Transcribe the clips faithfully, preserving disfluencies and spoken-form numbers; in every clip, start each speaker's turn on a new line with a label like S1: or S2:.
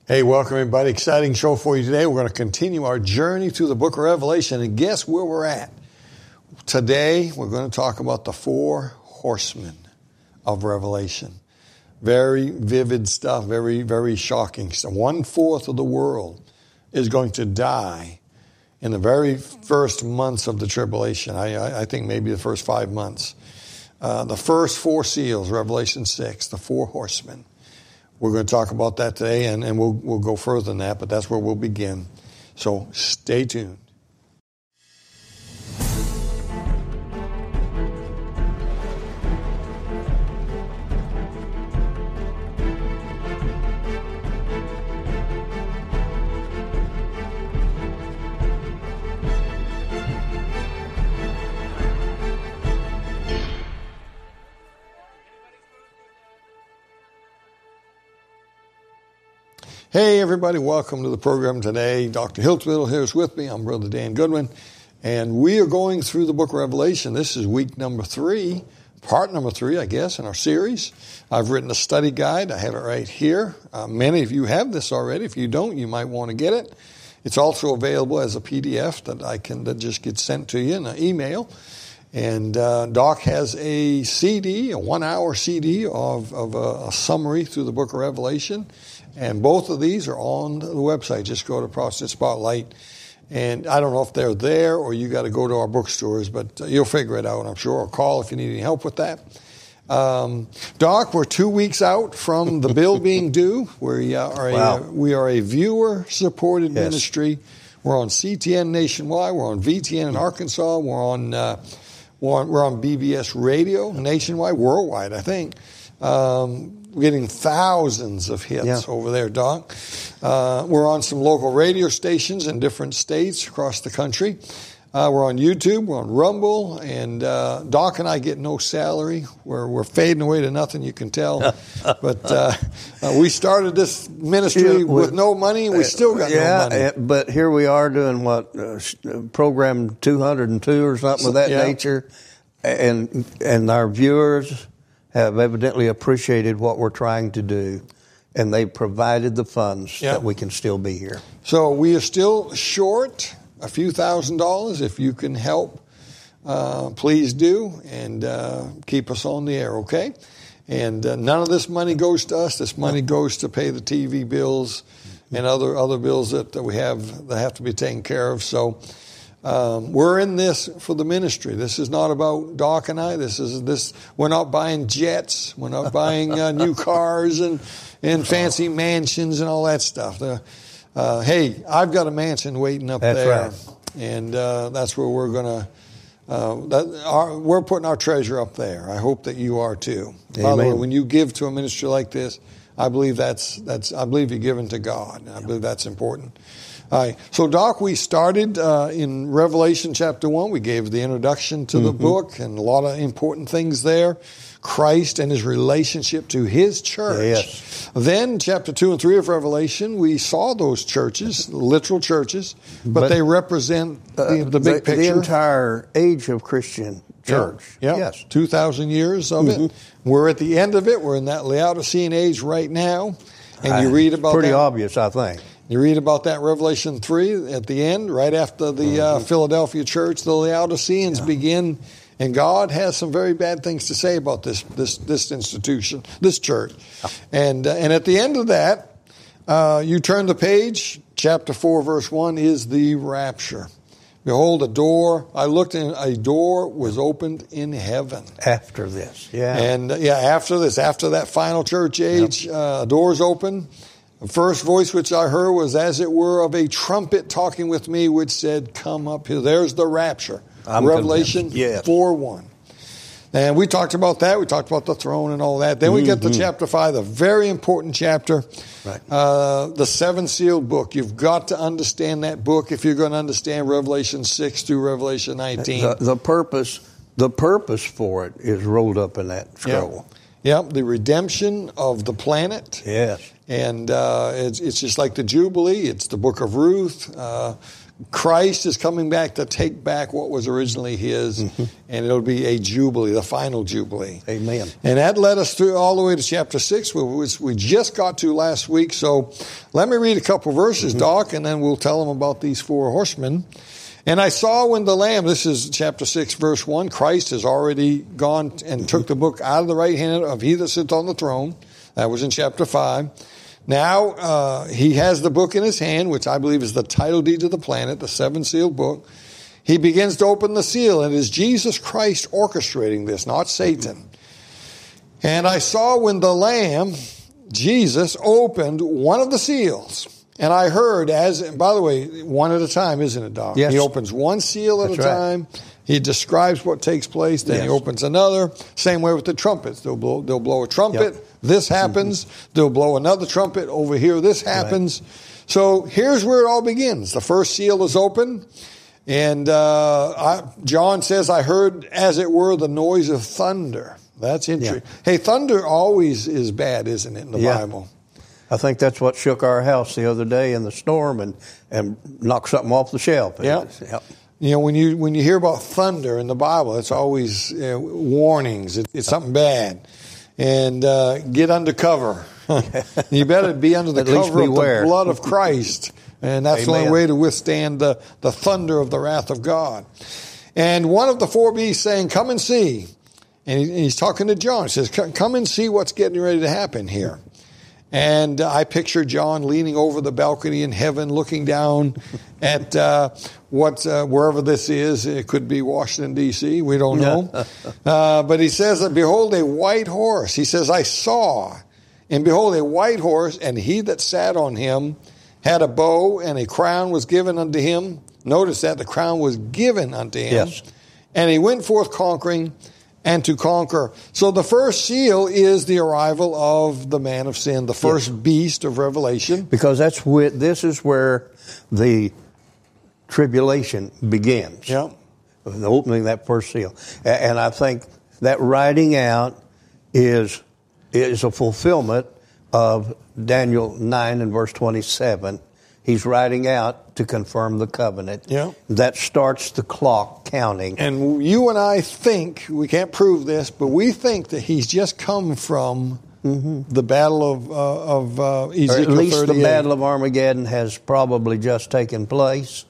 S1: Hey, welcome everybody. Exciting show for you today. We're going to continue our journey through the book of Revelation, and guess where we're at? Today, we're going to talk about the four horsemen of Revelation. Very vivid stuff, very, very shocking stuff. One-fourth of the world is going to die in the very first months of the tribulation. I, I, I think maybe the first five months. Uh, the first four seals, Revelation six, the four horsemen. We're going to talk about that today, and, and we'll, we'll go further than that, but that's where we'll begin. So stay tuned. Hey, everybody. Welcome to the program today. Doctor Hiltwittle here is with me. I'm Brother Dan Goodwin, and we are going through the book of Revelation. This is week number three, part number three, I guess, in our series. I've written a study guide. I have it right here. Uh, many of you have this already. If you don't, you might want to get it. It's also available as a P D F that I can that just gets sent to you in an email. And uh, Doc has a C D, a one-hour C D of, of a, a summary through the book of Revelation. And both of these are on the website. Just go to Protestant Spotlight. And I don't know if they're there or you got to go to our bookstores, but you'll figure it out, I'm sure, or call if you need any help with that. Um, Doc, we're two weeks out from the bill being due. We are a,
S2: wow.
S1: we are a viewer-supported
S2: yes.
S1: ministry. We're on C T N nationwide. We're on V T N in Arkansas. We're on, uh, we're on, we're on B B S Radio nationwide, worldwide, I think. Um, We're getting thousands of hits
S2: yeah.
S1: over there, Doc. Uh, we're on some local radio stations in different states across the country. Uh, we're on YouTube. We're on Rumble. And uh, Doc and I get no salary. We're, we're fading away to nothing, you can tell. But uh, uh, we started this ministry
S2: yeah,
S1: with no money, and we still got
S2: yeah,
S1: no money.
S2: But here we are doing, what, uh, program two hundred two or something of that
S1: yeah.
S2: nature. And And our viewers have evidently appreciated what we're trying to do, and they provided the funds
S1: yeah.
S2: that we can still be here.
S1: So we are still short a few thousand dollars. If you can help, uh, please do, and uh, keep us on the air, okay? And uh, none of this money goes to us. This money goes to pay the T V bills and other other bills that, that we have that have to be taken care of. So Um, we're in this for the ministry. This is not about Doc and I. This is this. We're not buying jets. We're not buying uh, new cars and and fancy mansions and all that stuff. The, uh, hey, I've got a mansion waiting up
S2: that's
S1: there,
S2: right.
S1: and uh, that's where we're gonna. Uh, that, our, we're putting our treasure up there. I hope that you are too.
S2: Amen.
S1: By the way, when you give to a ministry like this, I believe that's that's. I believe you're giving to God. I believe that's important. All right. So, Doc, we started uh, in Revelation chapter one. We gave the introduction to the mm-hmm. book and a lot of important things there. Christ and his relationship to his church.
S2: Yes.
S1: Then, chapter two and three of Revelation, we saw those churches, literal churches, but, but they represent the,
S2: uh,
S1: the big
S2: the,
S1: picture.
S2: The entire age of Christian church.
S1: Yeah.
S2: yeah. Yes.
S1: two thousand years of mm-hmm. it. We're at the end of it. We're in that Laodicean age right now. And you read about
S2: pretty
S1: that.
S2: obvious, I think.
S1: You read about that Revelation three at the end, right after the mm-hmm. uh, Philadelphia church, the Laodiceans yeah. begin, and God has some very bad things to say about this this this institution, this church. And uh, and at the end of that, uh, you turn the page, chapter four, verse one is the rapture. Behold, a door, I looked and a door was opened in heaven.
S2: After this, yeah.
S1: And uh, yeah, after this, after that final church age, yep. uh, doors open. The first voice which I heard was as it were of a trumpet talking with me, which said, come up here. There's the rapture.
S2: I'm
S1: Revelation
S2: yes.
S1: four one. And we talked about that. We talked about the throne and all that. Then we mm-hmm. get to chapter five, the very important chapter,
S2: right.
S1: uh, the seven sealed book. You've got to understand that book if you're going to understand Revelation six through Revelation nineteen.
S2: The, the purpose, the purpose for it is rolled up in that scroll.
S1: Yep, yep. The redemption of the planet.
S2: Yes.
S1: And uh, it's, it's just like the Jubilee. It's the book of Ruth. Uh, Christ is coming back to take back what was originally his, mm-hmm. and it'll be a jubilee, the final jubilee.
S2: Amen.
S1: And that led us through all the way to chapter six, which we just got to last week. So let me read a couple verses, mm-hmm. Doc, and then we'll tell them about these four horsemen. And I saw when the Lamb, this is chapter six, verse one, Christ has already gone and mm-hmm. took the book out of the right hand of he that sits on the throne. That was in chapter five. Now, uh, he has the book in his hand, which I believe is the title deed to the planet, the seven-sealed book. He begins to open the seal, and it is Jesus Christ orchestrating this, not Satan. And I saw when the Lamb, Jesus, opened one of the seals. And I heard, as, and by the way, one at a time, isn't it, Doc?
S2: Yes.
S1: He opens one seal at
S2: That's
S1: a
S2: right.
S1: time. He describes what takes place. Then
S2: Yes.
S1: he opens another. Same way with the trumpets. They'll blow, they'll blow a trumpet.
S2: Yep.
S1: This happens. Mm-hmm. They'll blow another trumpet. Over here, this happens. Right. So here's where it all begins. The first seal is open. And uh, I, John says, I heard, as it were, the noise of thunder. That's interesting. Yeah. Hey, thunder always is bad, isn't it, in the
S2: yeah.
S1: Bible?
S2: I think that's what shook our house the other day in the storm and, and knocked something off the shelf.
S1: Yeah.
S2: Yep.
S1: You know, when you when you hear about thunder in the Bible, it's always uh, warnings. It, it's something bad. And uh, get under cover. You better be under the
S2: At least
S1: cover of
S2: beware.
S1: the blood of Christ. And that's
S2: Amen.
S1: the only way to withstand the, the thunder of the wrath of God. And one of the four beasts saying, come and see. And he, he's talking to John. He says, come and see what's getting ready to happen here. And uh, I picture John leaning over the balcony in heaven, looking down at uh, what uh, wherever this is. It could be Washington, D C We don't know. uh, but he says that, behold, a white horse. He says, I saw, and behold, a white horse, and he that sat on him had a bow, and a crown was given unto him. Notice that the crown was given unto him.
S2: Yes.
S1: And he went forth conquering, and to conquer. So the first seal is the arrival of the man of sin, the first yes. beast of Revelation.
S2: Because that's where, this is where the tribulation begins.
S1: Yeah.
S2: The opening of that first seal. And I think that writing out is, is a fulfillment of Daniel nine and verse twenty-seven. He's writing out to confirm the covenant.
S1: Yeah.
S2: That starts the clock counting.
S1: And you and I think, we can't prove this, but we think that he's just come from mm-hmm. the battle of, uh, of uh, Ezekiel thirty-eight.
S2: Or at least the battle of Armageddon has probably just taken place.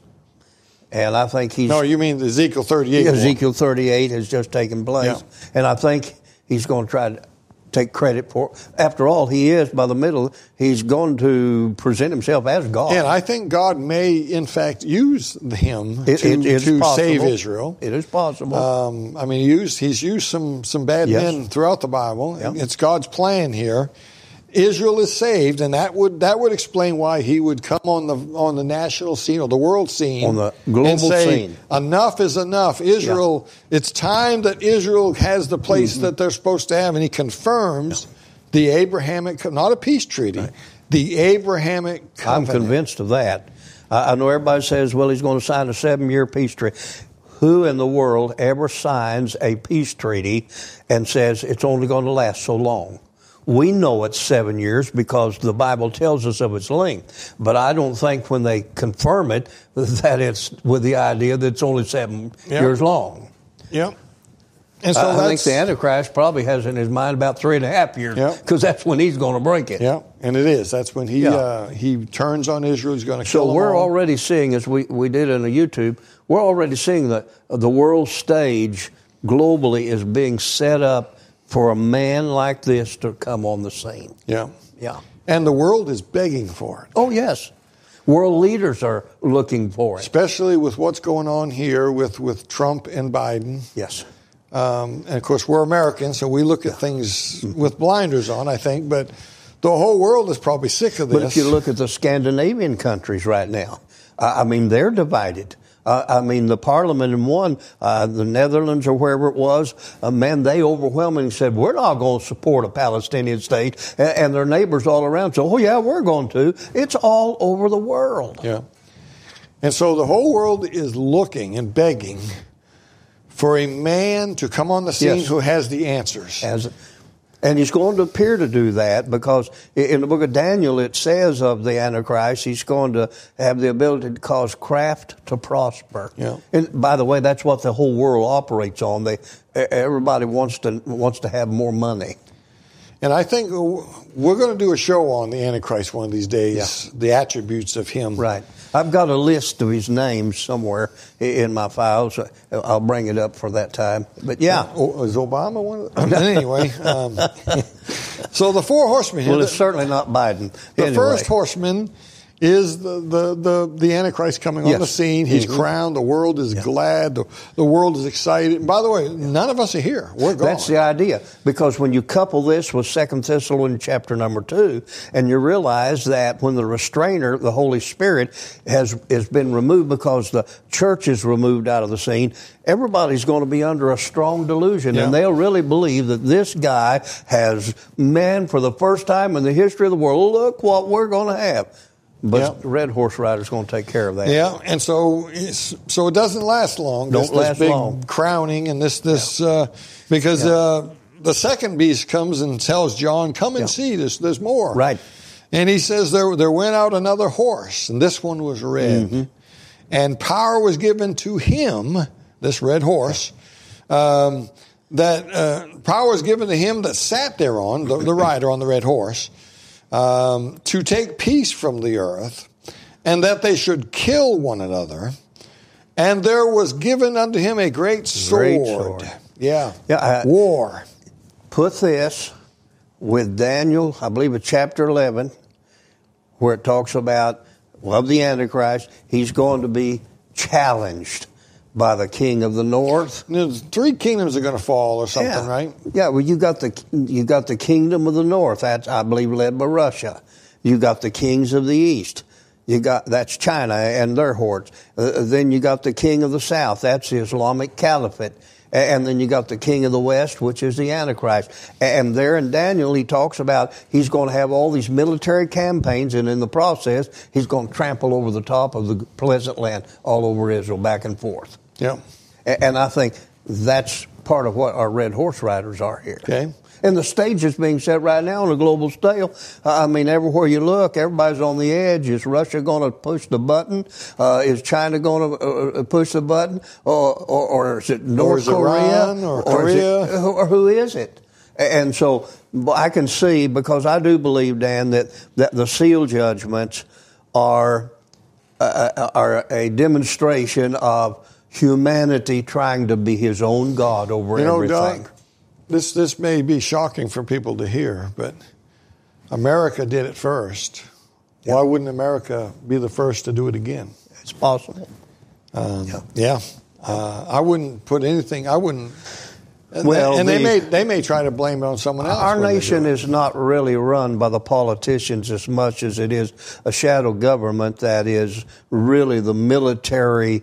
S2: And I think he's...
S1: No, you mean Ezekiel thirty-eight.
S2: Ezekiel thirty-eight has just taken place.
S1: Yeah.
S2: And I think he's going to try to take credit for it. After all, he is, by the middle, he's going to present himself as God.
S1: And I think God may, in fact, use him
S2: it,
S1: to,
S2: it
S1: to
S2: possible.
S1: save Israel.
S2: It is possible.
S1: Um, I mean, he used, he's used some, some bad
S2: yes.
S1: men throughout the Bible.
S2: Yep.
S1: It's God's plan here. Israel is saved, and that would that would explain why he would come on the on the national scene or the world scene,
S2: on the global
S1: and say,
S2: scene.
S1: Enough is enough. Israel, yeah. It's time that Israel has the place mm-hmm. that they're supposed to have, and he confirms yeah. the Abrahamic, not a peace treaty, right. the Abrahamic covenant.
S2: I'm convinced of that. I, I know everybody says, well, he's going to sign a seven-year peace treaty. Who in the world ever signs a peace treaty and says it's only going to last so long? We know it's seven years because the Bible tells us of its length. But I don't think when they confirm it that it's with the idea that it's only seven
S1: yep.
S2: years long.
S1: Yep. And so
S2: I think the Antichrist probably has in his mind about three and a half years because yep. that's when he's going to break it.
S1: Yeah, and it is. That's when he yeah. uh, he turns on Israel. He's going to kill
S2: so
S1: them
S2: we're
S1: all.
S2: already seeing, as we, we did in the YouTube, we're already seeing that the world stage globally is being set up for a man like this to come on the scene.
S1: Yeah.
S2: Yeah.
S1: And the world is begging for it.
S2: Oh, yes. World leaders are looking for it.
S1: Especially with what's going on here with, with Trump and Biden.
S2: Yes.
S1: Um, and, of course, we're Americans, so we look at things with blinders on, I think. But the whole world is probably sick of this.
S2: But if you look at the Scandinavian countries right now, uh, I mean, they're divided. Uh, I mean, the parliament in one, uh, the Netherlands or wherever it was, uh, man, they overwhelmingly said, we're not going to support a Palestinian state. And, and their neighbors all around said, oh, yeah, we're going to. It's all over the world.
S1: Yeah. And so the whole world is looking and begging for a man to come on the scene
S2: yes.
S1: who has the answers.
S2: As, And he's going to appear to do that because in the book of Daniel it says of the Antichrist he's going to have the ability to cause craft to prosper.
S1: Yeah.
S2: And by the way, that's what the whole world operates on. They everybody wants to wants to have more money.
S1: And I think we're going to do a show on the Antichrist one of these days, yeah. the attributes of him.
S2: Right. I've got a list of his names somewhere in my files. I'll bring it up for that time. But yeah.
S1: Oh, is Obama one of them? Anyway. Um, so the four horsemen.
S2: Well, it's the, certainly not Biden.
S1: The
S2: anyway.
S1: first horseman is the, the, the, the Antichrist coming
S2: yes.
S1: on the scene. He's mm-hmm. crowned. The world is yeah. glad. The, the world is excited. And by the way, none of us are here. We're gone.
S2: That's the idea. Because when you couple this with Second Thessalonians chapter number two, and you realize that when the restrainer, the Holy Spirit, has, has been removed because the church is removed out of the scene, everybody's going to be under a strong delusion.
S1: Yeah.
S2: And they'll really believe that this guy has, man, for the first time in the history of the world, look what we're going to have. But
S1: yeah.
S2: the Red Horse Rider's going to take care of that.
S1: Yeah, and so it's, so it doesn't last long.
S2: Don't
S1: this,
S2: last
S1: this big
S2: long.
S1: crowning and this this yeah. uh, because
S2: yeah.
S1: uh, the second beast comes and tells John, "Come and
S2: yeah.
S1: see. There's there's more."
S2: Right.
S1: And he says there there went out another horse, and this one was red, mm-hmm. and power was given to him, this red horse. Um, that uh, power was given to him that sat thereon, the, the rider on the red horse. Um, to take peace from the earth, and that they should kill one another. And there was given unto him a great sword.
S2: Great sword.
S1: Yeah.
S2: yeah I,
S1: War.
S2: Put this with Daniel, I believe it's chapter eleven, where it talks about, of the Antichrist, he's going to be challenged by the king of the north.
S1: There's three kingdoms are going to fall or something,
S2: yeah.
S1: right?
S2: Yeah, well, you got the you got the kingdom of the north. That's, I believe, led by Russia. You got the kings of the east. You got that's China and their hordes. Uh, then you got the king of the south. That's the Islamic Caliphate. And then you got the king of the west, which is the Antichrist. And there in Daniel, he talks about he's going to have all these military campaigns, and in the process, he's going to trample over the top of the pleasant land all over Israel, back and forth.
S1: Yeah.
S2: And I think that's part of what our Red Horse Riders are here.
S1: Okay.
S2: And the stage is being set right now on a global scale. I mean, everywhere you look, everybody's on the edge. Is Russia going to push the button? Uh, is China going to uh, push the button? Or, or, or is it North
S1: or is
S2: Korea?
S1: Iran or,
S2: or
S1: Korea?
S2: Is it, or who is it? And so I can see, because I do believe, Dan, that, that the seal judgments are, uh, are a demonstration of humanity trying to be his own God over
S1: you know,
S2: everything.
S1: Doug, this this may be shocking for people to hear, but America did it first. Yeah. Why wouldn't America be the first to do it again?
S2: It's possible.
S1: Um, yeah, yeah. Uh, I wouldn't put anything. I wouldn't.
S2: Well,
S1: and
S2: the,
S1: they may they may try to blame it on someone else.
S2: Our nation is not really run by the politicians as much as it is a shadow government that is really the military.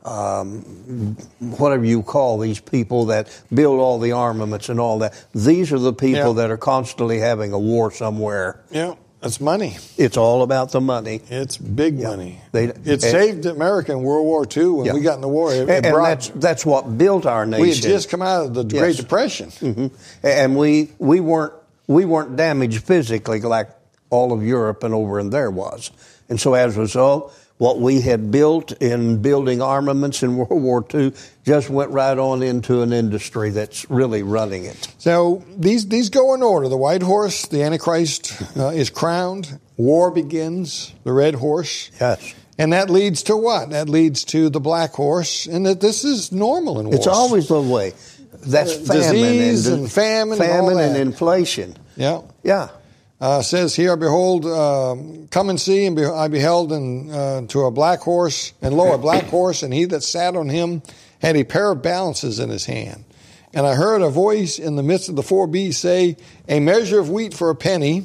S2: Um, whatever you call these people that build all the armaments and all that. These are the people yeah. that are constantly having a war somewhere.
S1: Yeah, that's money.
S2: It's all about the money.
S1: It's big yeah. money.
S2: They,
S1: it
S2: and,
S1: Saved America in World War Two when yeah. we got in the war. It,
S2: and
S1: it brought,
S2: that's, that's what built our nation.
S1: We had just come out of the
S2: yes.
S1: Great Depression.
S2: Mm-hmm. And we, we, weren't, we weren't damaged physically like all of Europe and over in there was. And so as a result, what we had built in building armaments in World War Two just went right on into an industry that's really running it.
S1: So these these go in order. The white horse, the Antichrist, uh, is crowned. War begins. The red horse.
S2: Yes.
S1: And that leads to what? That leads to the black horse. And that this is normal in war.
S2: It's always the way. That's
S1: uh,
S2: famine.
S1: Disease
S2: and,
S1: and famine.
S2: Famine
S1: and, all
S2: and
S1: that.
S2: inflation.
S1: Yeah.
S2: Yeah.
S1: Uh, says here, behold, uh, come and see, and be, I beheld and, uh, to a black horse, and lo, a black horse, and he that sat on him had a pair of balances in his hand. And I heard a voice in the midst of the four beasts say, a measure of wheat for a penny,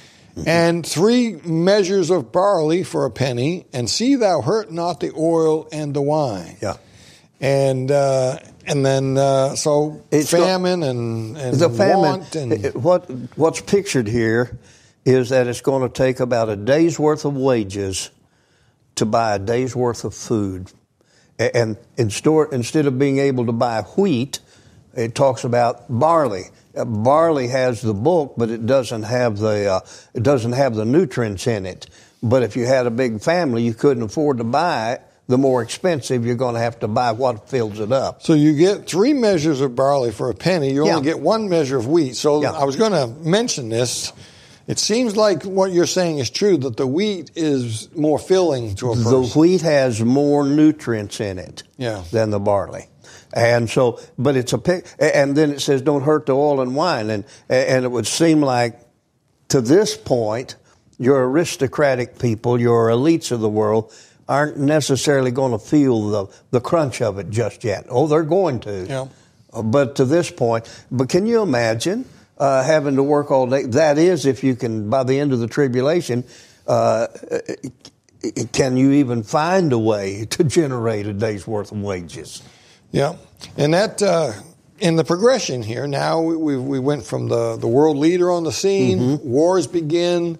S1: and three measures of barley for a penny, and see thou hurt not the oil and the wine.
S2: Yeah.
S1: And uh, and then uh, so
S2: it's
S1: famine go- and, and
S2: the famine,
S1: want. And
S2: what, what's pictured here is that it's going to take about a day's worth of wages to buy a day's worth of food. And in store, instead of being able to buy wheat, it talks about barley. uh, barley has the bulk, but it doesn't have the uh, it doesn't have the nutrients in it. But if you had a big family, you couldn't afford to buy it. The more expensive, you're going to have to buy what fills it up.
S1: So you get three measures of barley for a penny. You
S2: yeah.
S1: only get one measure of wheat. So
S2: yeah.
S1: I was going to mention this. It seems like what you're saying is true, that the wheat is more filling to a person.
S2: The wheat has more nutrients in it
S1: yeah.
S2: than the barley. And so, but it's a pick, and then it says don't hurt the oil and wine. And, and it would seem like to this point, your aristocratic people, your elites of the world, aren't necessarily going to feel the, the crunch of it just yet. Oh, they're going to.
S1: Yeah.
S2: But to this point, but can you imagine uh, having to work all day? That is, if you can, by the end of the tribulation, uh, can you even find a way to generate a day's worth of wages?
S1: Yeah. And that, uh, in the progression here, now we, we went from the, the world leader on the scene, mm-hmm. wars begin,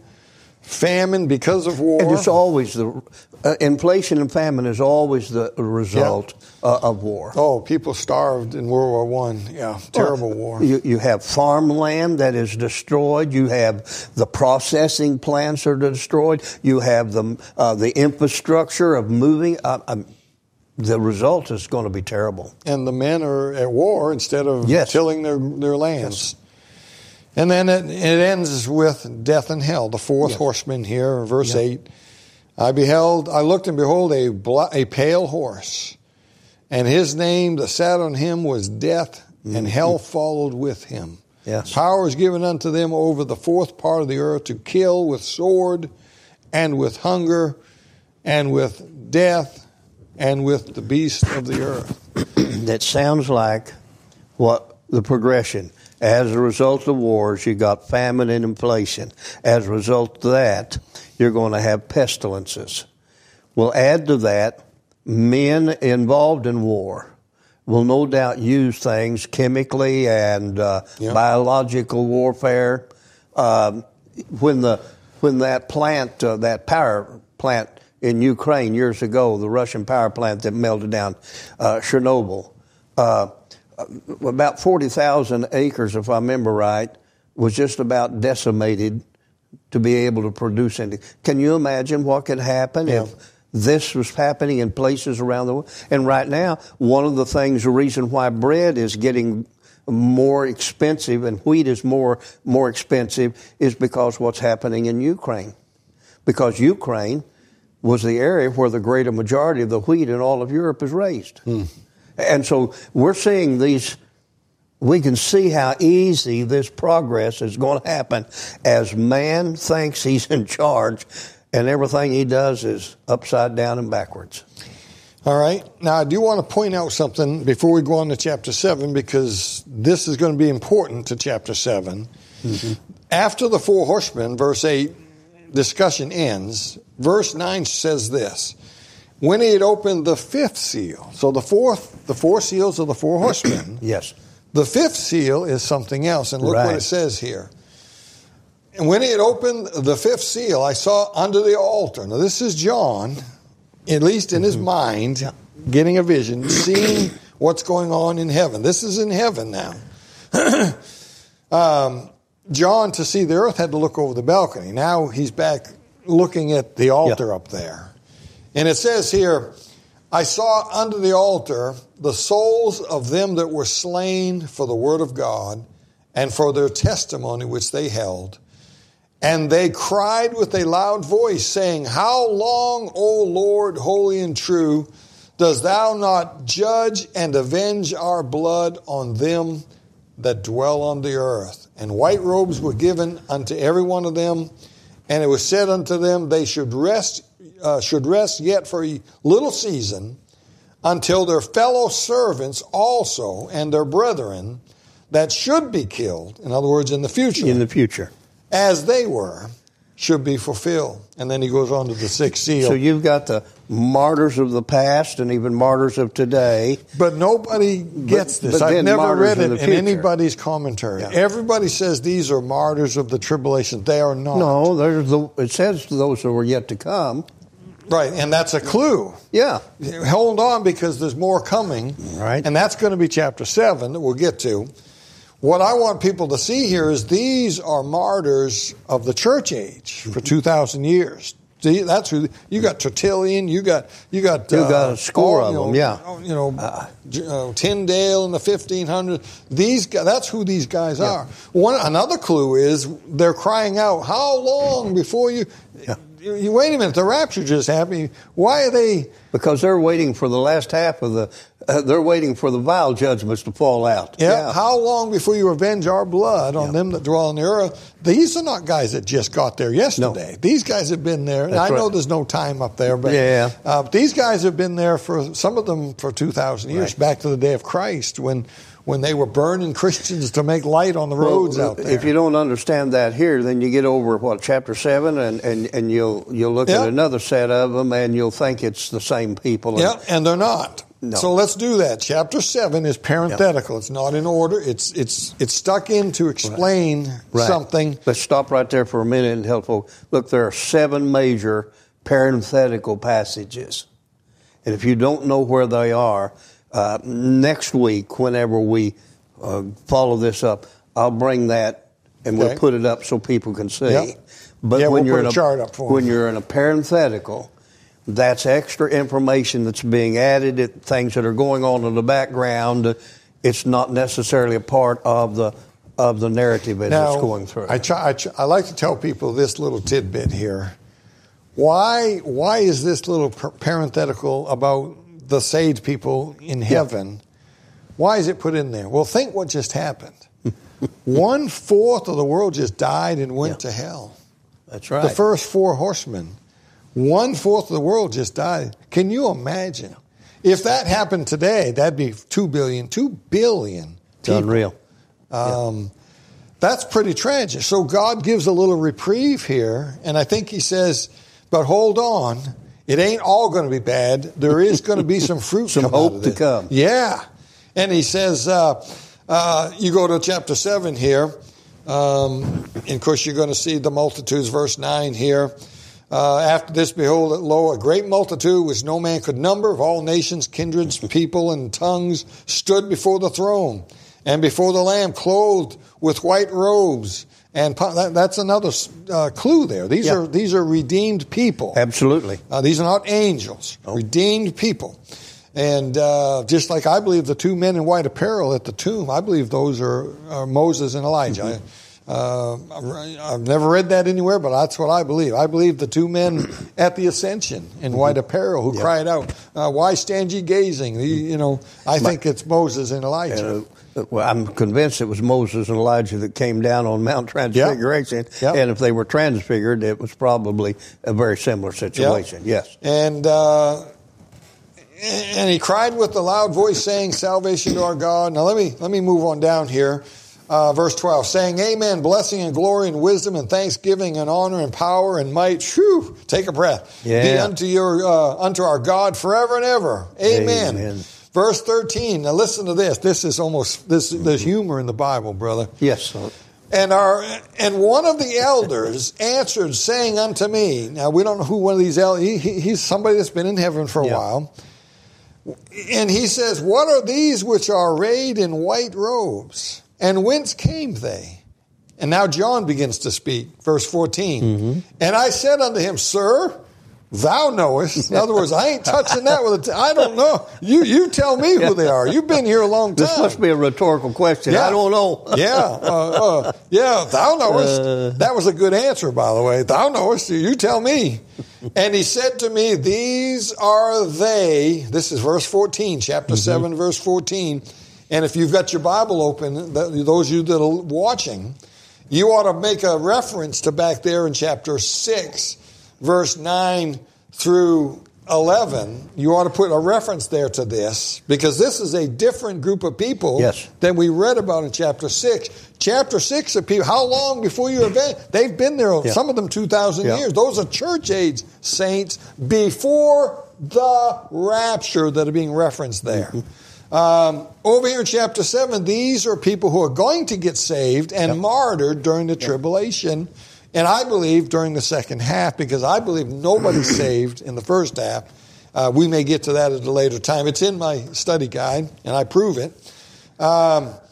S1: famine because of war.
S2: And it's always the uh, inflation and famine is always the result yeah. uh, of war.
S1: Oh, people starved in World War One. Yeah, terrible well, war.
S2: You, you have farmland that is destroyed. You have the processing plants are destroyed. You have the uh, the infrastructure of moving. Uh, um, the result is going to be terrible.
S1: And the men are at war instead of
S2: yes.
S1: tilling their their lands.
S2: Yes.
S1: And then it, it ends with death and hell, the fourth yes. horseman here, verse
S2: yep.
S1: eight. I beheld, I looked and behold a, bl- a pale horse, and his name that sat on him was Death, mm-hmm. and hell followed with him.
S2: Yes.
S1: Power is given unto them over the fourth part of the earth to kill with sword, and with hunger, and with death, and with the beast of the earth.
S2: That sounds like what the progression. As a result of wars, you got famine and inflation. As a result of that, you're going to have pestilences. We'll add to that, men involved in war will no doubt use things chemically and uh, yeah. biological warfare. Um, when the when that plant, uh, that power plant in Ukraine years ago, the Russian power plant that melted down, uh, Chernobyl, uh, about forty thousand acres, if I remember right, was just about decimated to be able to produce anything. Can you imagine what could happen yeah. if this was happening in places around the world? And right now, one of the things, the reason why bread is getting more expensive and wheat is more more expensive is because what's happening in Ukraine. Because Ukraine was the area where the greater majority of the wheat in all of Europe is raised. Hmm. And so we're seeing these, we can see how easy this progress is going to happen as man thinks he's in charge and everything he does is upside down and backwards.
S1: All right. Now, I do want to point out something before we go on to chapter seven, because this is going to be important to chapter seven. Mm-hmm. After the four horsemen, verse eight, discussion ends. Verse nine says this. When he had opened the fifth seal, so the fourth, the four seals of the four horsemen.
S2: Yes.
S1: The fifth seal is something else, and look
S2: right.
S1: what it says here. And when he had opened the fifth seal, I saw under the altar. Now this is John, at least in his mind, yeah. getting a vision, seeing what's going on in heaven. This is in heaven now. um, John, to see the earth, had to look over the balcony. Now he's back looking at the altar yeah. up there. And it says here, I saw under the altar the souls of them that were slain for the word of God and for their testimony which they held. And they cried with a loud voice, saying, How long, O Lord, holy and true, dost thou not judge and avenge our blood on them that dwell on the earth? And white robes were given unto every one of them, and it was said unto them, they should rest Uh, should rest yet for a little season until their fellow servants also and their brethren that should be killed, in other words, in the future,
S2: in the future,
S1: as they were, should be fulfilled. And then he goes on to the sixth seal.
S2: So you've got the martyrs of the past and even martyrs of today.
S1: But nobody gets
S2: but,
S1: this.
S2: But
S1: I've never read it in, in anybody's commentary.
S2: Yeah.
S1: Everybody says these are martyrs of the tribulation. They are not.
S2: No, there's the, it says those who are yet to come.
S1: Right, and that's a clue.
S2: Yeah.
S1: Hold on, because there's more coming.
S2: Right.
S1: And that's going to be chapter seven that we'll get to. what I want people to see here is these are martyrs of the church age for two thousand years. See, that's who you got. Tertullian, you got you got
S2: you
S1: uh,
S2: got a score
S1: all,
S2: of
S1: know,
S2: them, yeah.
S1: You know, uh, uh, Tyndale in the fifteen hundreds. These guys, that's who these guys yeah. are. One another clue is they're crying out, "How long before you?" Yeah. You, you wait a minute. The rapture just happened. Why are they?
S2: Because they're waiting for the last half of the. Uh, they're waiting for the vial judgments to fall out.
S1: Yeah.
S2: yeah.
S1: How long before you avenge our blood on yeah. them that dwell on the earth? These are not guys that just got there yesterday. No. These guys have been there. And I know right. there's no time up there, but
S2: yeah.
S1: uh, these guys have been there for some of them for two thousand years, right. back to the day of Christ when. when they were burning Christians to make light on the roads
S2: well,
S1: out there.
S2: If you don't understand that here, then you get over, what, chapter seven, and, and, and you'll you'll look yep. at another set of them, and you'll think it's the same people.
S1: Yeah, and, and they're not.
S2: No.
S1: So let's do that. Chapter seven is parenthetical. Yep. It's not in order. It's it's it's stuck in to explain
S2: right. Right.
S1: something.
S2: Let's stop right there for a minute and help folks. Look, there are seven major parenthetical passages. And if you don't know where they are, Uh, next week, whenever we uh, follow this up, I'll bring that and okay. we'll put it up so people can see.
S1: Yep.
S2: But
S1: yeah,
S2: when
S1: we'll
S2: you're
S1: put
S2: in
S1: a chart up for
S2: when
S1: them.
S2: you're in a parenthetical, that's extra information that's being added. It, things that are going on in the background. It's not necessarily a part of the of the narrative as
S1: now,
S2: it's going through.
S1: I, try, I, try, I like to tell people this little tidbit here. Why why is this little parenthetical about the saved people in heaven? Yeah. Why is it put in there? Well, think what just happened. One fourth of the world just died and went
S2: yeah.
S1: to hell.
S2: That's right.
S1: The first four horsemen. One fourth of the world just died. Can you imagine? If that happened today, that'd be two billion. Two billion people.
S2: Unreal.
S1: Um,
S2: yeah.
S1: That's pretty tragic. So God gives a little reprieve here, and I think he says, but hold on. It ain't all going to be bad. There is going to be some fruit
S2: some
S1: come
S2: hope
S1: out of
S2: to
S1: this.
S2: come.
S1: Yeah. And he says, uh, uh, you go to chapter seven here, um, and of course you're going to see the multitudes, verse nine here. Uh, after this, behold, lo, a great multitude which no man could number, of all nations, kindreds, people, and tongues, stood before the throne and before the Lamb, clothed with white robes. And that's another uh, clue there. These yeah. are these are redeemed people.
S2: Absolutely.
S1: Uh, these are not angels. Oh. Redeemed people. And uh, just like I believe the two men in white apparel at the tomb, I believe those are, are Moses and Elijah. Mm-hmm. I, uh, I've never read that anywhere, but that's what I believe. I believe the two men at the ascension in mm-hmm. white apparel who yeah. cried out, uh, "Why stand ye gazing?" You, you know, I My, think it's Moses and Elijah.
S2: Uh, Well, I'm convinced it was Moses and Elijah that came down on Mount Transfiguration.
S1: Yep. Yep.
S2: And if they were transfigured, it was probably a very similar situation. Yep. Yes.
S1: And uh, and he cried with a loud voice, saying, "Salvation to our God." Now let me let me move on down here. Uh, verse twelve, saying, "Amen, blessing and glory and wisdom and thanksgiving and honor and power and might." Whew, take a breath.
S2: Yeah.
S1: Be unto your uh, unto our God forever and ever. Amen. Amen. Verse thirteen. Now listen to this. This is almost this. There's humor in the Bible, brother.
S2: Yes.
S1: And our and one of the elders answered, saying unto me. Now we don't know who one of these elders. He, he, he's somebody that's been in heaven for a yeah. while. And he says, "What are these which are arrayed in white robes? And whence came they?" And now John begins to speak. Verse fourteen. Mm-hmm. And I said unto him, "Sir, thou knowest." In other words, I ain't touching that with a t- I don't know. You you tell me who they are. You've been here a long time.
S2: This must be a rhetorical question.
S1: Yeah.
S2: I don't know.
S1: yeah. Uh, uh, yeah, thou knowest.
S2: Uh,
S1: that was a good answer, by the way. Thou knowest. You tell me. And he said to me, "These are they." This is verse fourteen, chapter mm-hmm. seven, verse fourteen. And if you've got your Bible open, those of you that are watching, you ought to make a reference to back there in chapter six, verse nine through eleven. You ought to put a reference there to this, because this is a different group of people
S2: yes.
S1: than we read about in chapter six. Chapter six of people, how long before you event? They've been there, yeah. some of them two thousand yeah. years. Those are church age saints before the rapture that are being referenced there. Mm-hmm. Um, over here in chapter seven, these are people who are going to get saved and yep. martyred during the yep. tribulation. And I believe during the second half, because I believe nobody's saved in the first half. Uh, we may get to that at a later time. It's in my study guide, and I prove it. Um,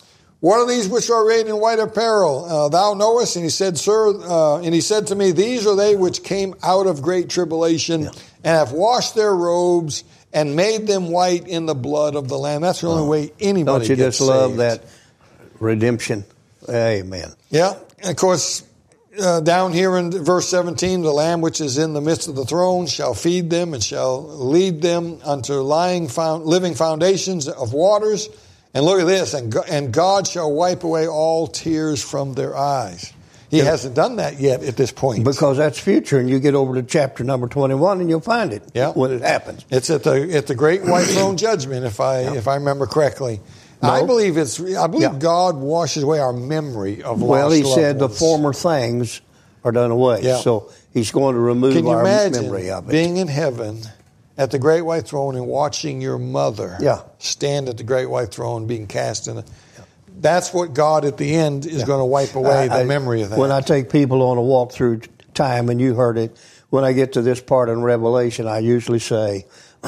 S1: What are these which are arrayed in white apparel? Uh, thou knowest. And he said, Sir, uh, and he said to me, these are they which came out of great tribulation, yeah, and have washed their robes and made them white in the blood of the Lamb. That's the only oh. way anybody gets saved.
S2: Don't you just love that redemption? Amen.
S1: Yeah. And of course, uh, down here in verse seventeen, the Lamb which is in the midst of the throne shall feed them and shall lead them unto lying found, living foundations of waters. And look at this, and and God shall wipe away all tears from their eyes. He yeah. hasn't done that yet at this point.
S2: Because that's future, and you get over to chapter number twenty-one, and you'll find it yeah. when it happens.
S1: It's at the at the great white throne judgment, if I yeah. if I remember correctly. No. I believe it's. I believe yeah. God washes away our memory of lost
S2: Well, He
S1: loved
S2: said
S1: ones.
S2: The former things are done away. Yeah. So He's going to remove
S1: Can you
S2: our
S1: imagine
S2: memory of it.
S1: Being in heaven at the great white throne and watching your mother
S2: yeah.
S1: stand at the great white throne being cast in a... Yeah. That's what God at the end is yeah. going to wipe away
S2: I,
S1: the
S2: I,
S1: memory of that.
S2: When I take people on a walk through time, and you heard it, when I get to this part in Revelation, I usually say,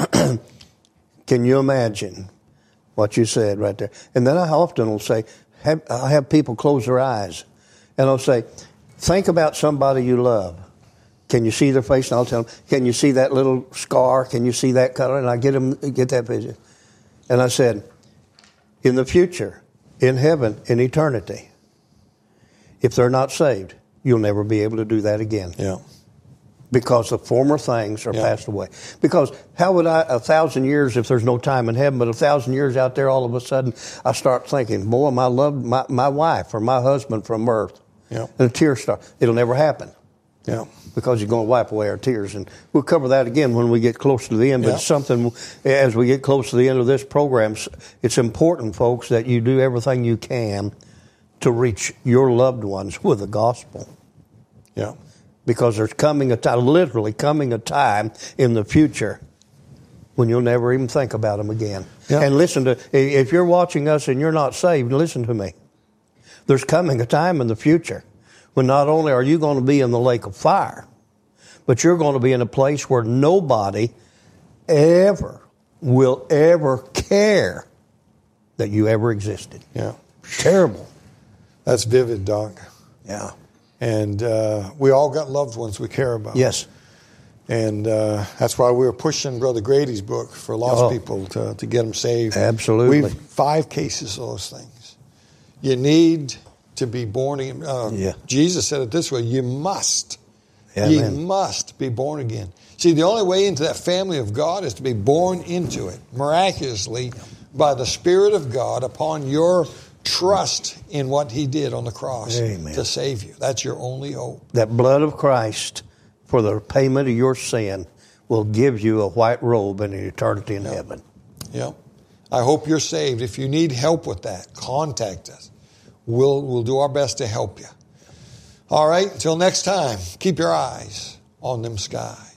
S2: can you imagine what you said right there? And then I often will say, have, I have people close their eyes, and I'll say, think about somebody you love. Can you see their face? And I'll tell them, can you see that little scar? Can you see that color? And I get them, get that vision. And I said, in the future, in heaven, in eternity, if they're not saved, you'll never be able to do that again.
S1: Yeah.
S2: Because the former things are
S1: yeah.
S2: passed away. Because how would I, a thousand years if there's no time in heaven, but a thousand years out there, all of a sudden, I start thinking, boy, I loved my, my wife or my husband from earth.
S1: Yeah.
S2: And a tear starts. It'll never happen.
S1: Yeah.
S2: Because you're going to wipe away our tears. And we'll cover that again when we get close to the end. But
S1: yeah.
S2: it's something, as we get close to the end of this program, it's important, folks, that you do everything you can to reach your loved ones with the gospel.
S1: Yeah.
S2: Because there's coming a time, literally coming a time in the future when you'll never even think about them again.
S1: Yeah.
S2: And listen to, if you're watching us and you're not saved, listen to me. There's coming a time in the future when not only are you going to be in the lake of fire, but you're going to be in a place where nobody ever will ever care that you ever existed.
S1: Yeah.
S2: Terrible.
S1: That's vivid, Doc.
S2: Yeah.
S1: And uh, we all got loved ones we care about.
S2: Yes.
S1: And uh, that's why we were pushing Brother Grady's book for lost
S2: oh.
S1: people to, to get them saved.
S2: Absolutely.
S1: We've five cases of those things. You need to be born again. Uh,
S2: yeah.
S1: Jesus said it this way, you must.
S2: Yeah,
S1: you
S2: man.
S1: must be born again. See, the only way into that family of God is to be born into it, miraculously, by the Spirit of God upon your trust in what He did on the cross
S2: Amen.
S1: To save you. That's your only hope.
S2: That blood of Christ for the payment of your sin will give you a white robe and an eternity in
S1: yep.
S2: heaven.
S1: Yep. I hope you're saved. If you need help with that, contact us. We'll, we'll do our best to help you. All right, until next time, keep your eyes on them skies.